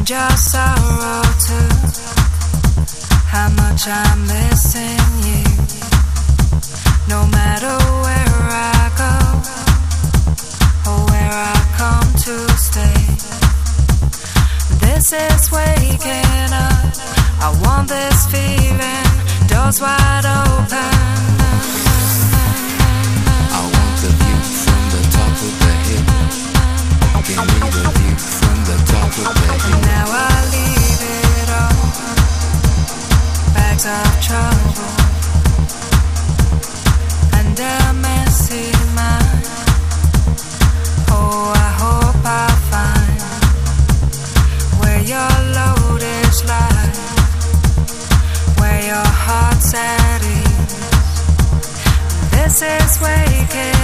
your sorrow too. How much I'm missing you. No matter where I go or where I come to stay, this is waking up. I want this feeling, doors wide open. I want the view from the top of the hill. Give me the view from the top of the hill. Now I leave it all, bags of trouble and a messy mind. Oh, I hope I find where your loaded lies, where your heart's at ease. This is waking